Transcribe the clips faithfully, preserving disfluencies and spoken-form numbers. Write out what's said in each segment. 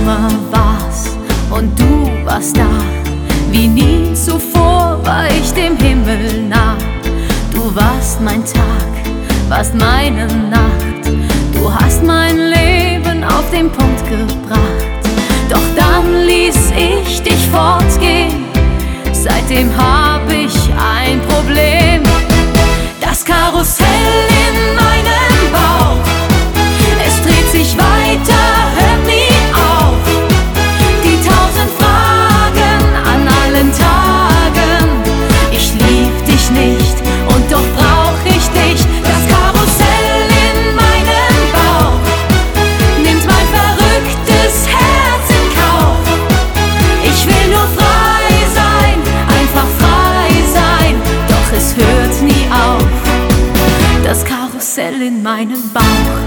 Sommer war's und du warst da. Wie nie zuvor war ich dem Himmel nah. Du warst mein Tag, warst meine Nacht. Du hast mein Leben auf den Punkt gebracht. Doch dann ließ ich dich fortgehen. Seitdem hab ich ein Problem. Das Karussell in meinem Bauch, es dreht sich weiter, hört nie auf. Die tausend Fragen an allen Tagen. Ich lieb dich nicht und doch brauch ich dich. Das Karussell in meinem Bauch nimmt mein verrücktes Herz in Kauf. Ich will nur frei sein, einfach frei sein, doch es hört nie auf. Das Karussell in meinem Bauch.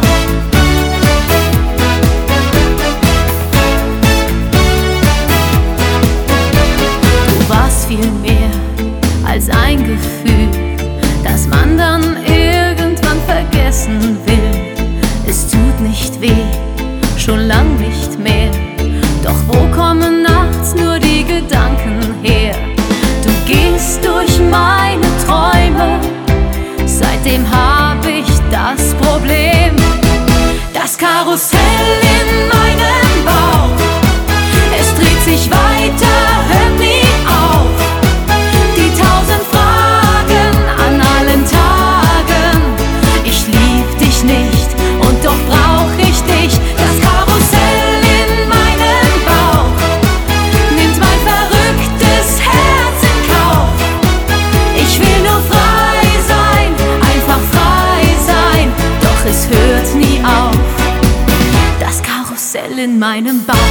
Du warst viel mehr als ein Gefühl, das man dann irgendwann vergessen will. Es tut nicht weh, schon lang nicht mehr. Doch wo kommen nachts nur die Gedanken her? Du gehst durch meine Träume, seitdem hab ich das Problem. Das Karussell in meinem Bauch, es dreht sich weiter, hört nie auf. Die tausend Fragen an allen Tagen. Ich lieb dich nicht und doch brauch ich dich. Das Karussell in meinem Bauch nimmt mein verrücktes Herz in Kauf. Ich will nur frei sein, einfach frei sein, doch es hört nie auf. Das Karussell in meinem Bauch.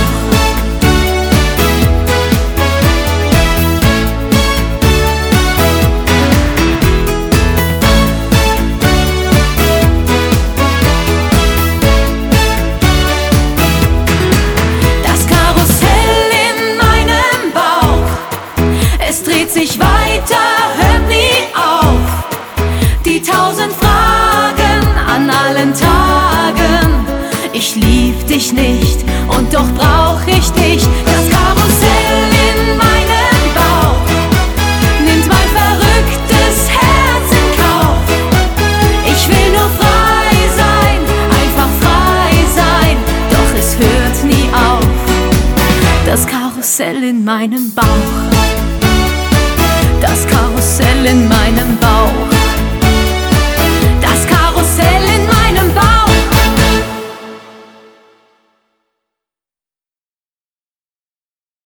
Sich weiter, hört nie auf. Die tausend Fragen an allen Tagen. Ich lieb dich nicht und doch brauch ich dich. Das Karussell in meinem Bauch nimmt mein verrücktes Herz in Kauf. Ich will nur frei sein, einfach frei sein, doch es hört nie auf. Das Karussell in meinem Bauch. Das Karussell in meinem Bauch.